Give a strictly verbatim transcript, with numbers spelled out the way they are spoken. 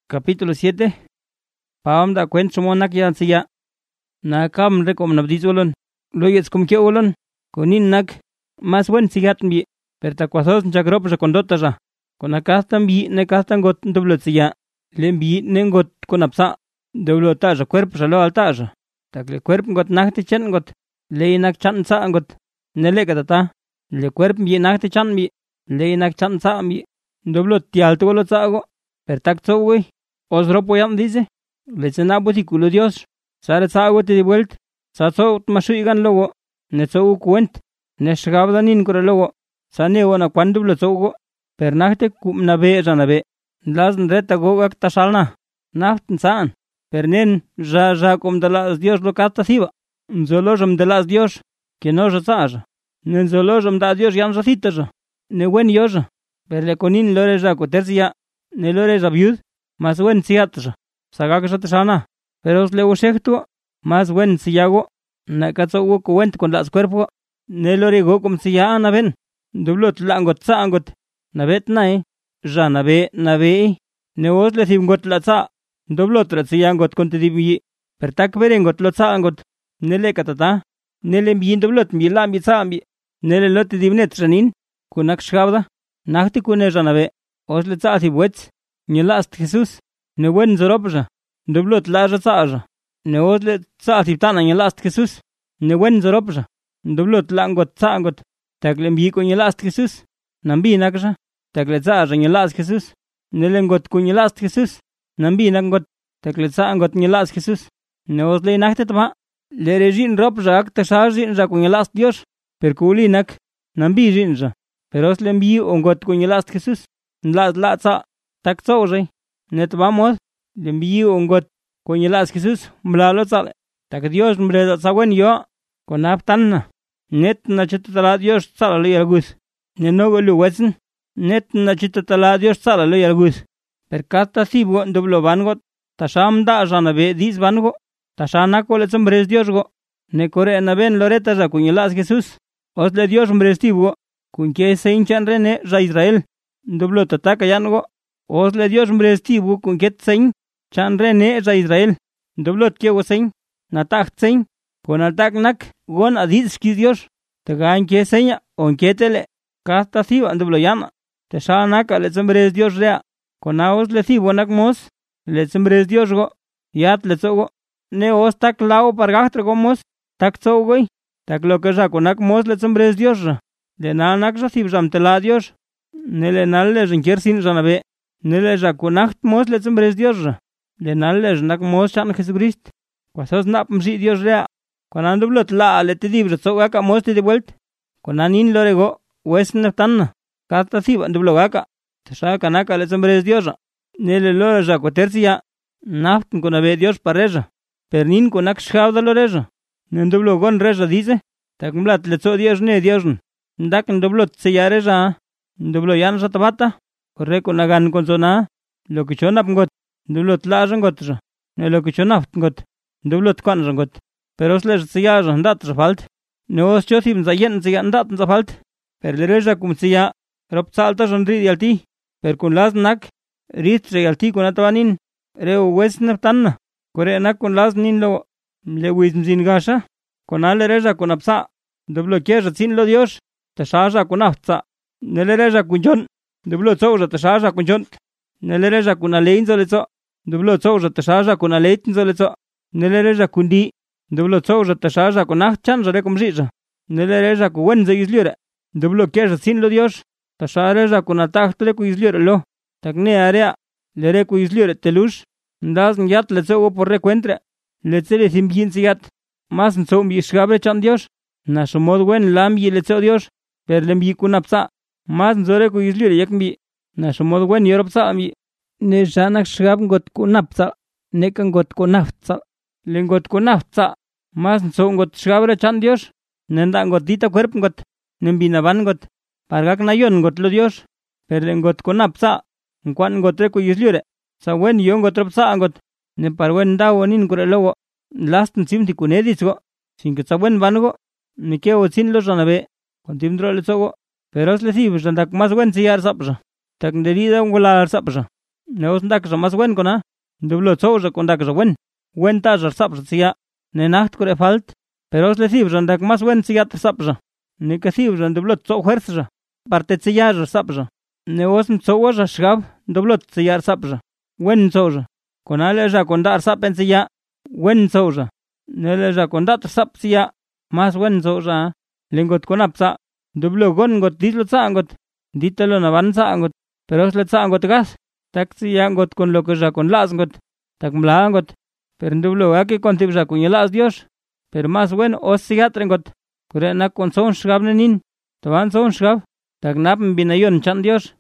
Capítulo siete. Pam da cuen chomonak ya siya. Na kam rekom nabdizolon. Loyets kum keolon. Konin nak mas wen sigat bi. Perta kwasos nchagrop ja kondota ja. Konakastan bi ne kastan got ndoblot siya. Len bi ne got konapsa. Doblota ja cuerpo ja lo alta ja. Tak le cuerpo got nakti chen got. Le nak chan sa got. Ne le katata. Le cuerpo bi nakti chan bi. Le nak chan sa bi. Doblot ti alto lo sa go. Pertak tso güey. Os ropo yam dice. Le cena buticulo Dios. Sare sa go te de vuelt. Sa tso mashuigan logo. Ne tso kuent. Ne shgabdanin kore logo. Sa ne wana cuando lo tso go. Per nakte kum na be ja na be. Las reta go ak tashalna. Naft saan. Per nen ja ja kum de las Dios lo casta siba. Nzolojam de las Dios. Que no ja sa. Ne nzolojam da Dios yan racita ja. Ne wen yo ja. Per le conin lore ja cotercia. Ne lore ja viud. Mas wen siatra. Sagak ja tashana. Pero os le ushektu. Mas wen siyago. Na katso go kuent con las cuerpo. Ne lore go kum siya na ben. Dublot langot sa angot. Na bet nai. Ja na be na be. Ne os le simgot la sa. Dublot la siyangot con te dibi. Per tak berengot lo sa angot. Ne le katata. Ne le mbi dublot mbi la mbi sa mbi. Ne le lot dibnet janin. Kunak shgabda. Nakti kune ja na be. Os le sa si buets. Ni last Jesús. Ne wen zoropja. Dublot la ja sa. Ne os le sa si tana ni last Jesús. Ne wen zoropja. Dublot la ngot sa ngot. Tak le mbi ko ni last Jesús. Nambi nakja. Tak le sa ja ni last Jesús. Ne le ngot ko ni last Jesús. Nambi ngot. Tak le sa ngot ni last Jesús. Ne os le nakte tama. Le rejin ropja ak ta shajin ja ko ni last Dios. Per kuli nak. Nambi jinja. Pero os le mbi o ngot ko ni last Jesús. La la sa. Tak tso jay. Net vamos. Le mbi o ngot ko ni last Jesús. Mlalo sa. Tak Dios mbre sa wen yo. Con aptan. Net na chitala Dios sa le algus. Ne no go lu wetsen. Net na chitala Dios sa le algus. Per kata sibo doblo vangot. Tasham da jana be dis vango. Tashana ko le tsembres Dios go. Ne kore na ben loreta ja ko ni last Jesús. Os le Dios mbre stibo. Kun ke se hinchan rene ja Israel. Doblo tataka yango. Os le Dios mbre stibo kun ket sein. Chan rene ja Israel. Doblot ke go sein. Natak sein. Con altak nak. Gon adis ki Dios. Tagan ke seña. On ketele. Kasta siba doblo yana. Te shanak le tsembres Dios rea. Con aos le sibo nak mos. Le tsembres Dios go. Yat le tsogo. Ne os tak lao pargastre go mos. Tak tsogo. Tak lo que ja konak mos le tsembres Dios. Le nanak ja sibjam tela Dios. Ne le nal le jinker sin janabe. Ne le ja konak mos le tsembres Dios. Le nal le nak mos chan Jesucrist. Kwasos nap msi Dios rea. Konan dublot la le te dibra tsoga ka mos te de vuelt. Konanin lorego. Wes neftan. Kata siba dublo gaka. Tesha kanaka le tsembres Dios. Ne le lore ja kotercia. Naft konabe Dios pareja. Pernin konak shkavda loreja. Ne dublo gon reja dice. Tak mlat le tso Dios ne Dios. Ndak dublot se yareja. Dublo yan sa tabata. Corre con agan con zona. Lo que chonap ngot. Dublot la jangot. Ne lo que chonap ngot. Dublot kwan jangot. Pero os les se ya jandat zafalt. Ne os chosim zayen se jandat zafalt. Per le reja cum se ya. Rop salta janri dialti. Per con las nak. Rit realti con atabanin. Reo wes neftan. Corre nak con las nin lo. Le wism sin gasha. Con ale reja con apsa. Dublo kieja sin lo Dios. Te shaja con apsa. Ne le reja con jon. Dublo tsoja te shaja con jon. Ne le reja con alein zoletso. Dublo tsoja te shaja con aleitin zoletso. Ne le reja con di. Dublo tsoja te shaja con achchan jare com jija. Ne le reja con wenze izliure. Dublo kieja sin lo Dios. Te shaja reja con atachtle cu izliure lo. Tak ne area. Le re cu izliure telush. Ndas nyat le tsogo por recuentre. Le tsele simbien sigat. Mas nso mbi shgabre chan Dios. Na shumod wen lambi le tso Dios. Per le mbi kunapsa. Mas nzore ku izliure yak mbi. Na shumod wen yoropsa mbi. Ne janak shgab ngot kunapsa. Ne kan ngot kunapsa. Le ngot kunapsa. Mas nso ngot shgabre chan Dios. Nenda ngot dita cuerpo ngot. Nembi naban ngot. Pargak na yon ngot lo Dios. Per le ngot kunapsa. Nkwan ngot re ku izliure. Sa wen yon ngot ropsa ngot. Ne par wen da wonin kure logo. Last simti kunedis go. Sin que sa wen vango. Ne keo sin lo janabe. Kontim dro le sogo. Pero es le sib jandak mas wen siyar sapja. Tak nderida ungolar sapja. Neos ndak ra mas wen kona, ndublo tso ra kon dak ra wen, wen ta ra sap ra tsiya, ne nacht kore falt, pero os le thib ra ndak mas wen tsiya sap ra, ne ka thib ra ndublo tso fuerz ra, parte tsiya ra sap ra, ne os mtso ra shgab, ndublo tsiya sap ra, wen tso ra, kona le ra kon dar sap en tsiya, wen tso ra, ne le ra kon dat sap tsiya, mas wen tso ra, lengot kon ap tsa, ndublo gon got dit lo tsa ngot, dit lo na ban tsa ngot, pero os le tsa ngot gas, tak tsiya ngot kon lo que ra kon las ngot, tak mla ngot, pero ndublo ake kon tib ra kon yelas Dios, pero mas wen os sigat rengot, kure nak kon son shgab nenin, taban son shgab, tak nap mbinayon chan Dios,